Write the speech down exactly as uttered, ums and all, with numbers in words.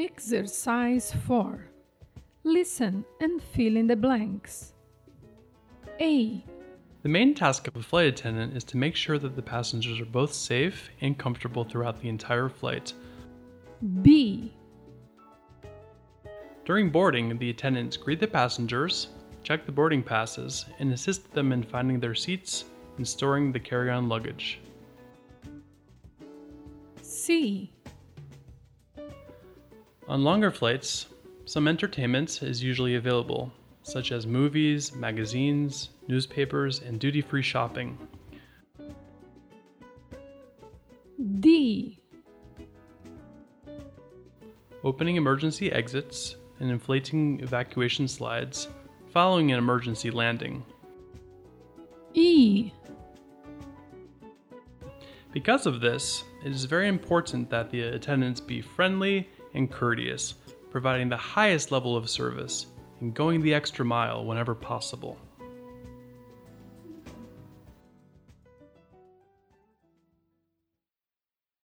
Exercise four. Listen and fill in the blanks. A. The main task of a flight attendant is to make sure that the passengers are both safe and comfortable throughout the entire flight. B. During boarding, the attendants greet the passengers, check the boarding passes, and assist them in finding their seats and storing the carry-on luggage. C. On longer flights, some entertainment is usually available, such as movies, magazines, newspapers, and duty-free shopping. D. Opening emergency exits and inflating evacuation slides following an emergency landing. E. Because of this, it is very important that the attendants be friendly and courteous, providing the highest level of service and going the extra mile whenever possible.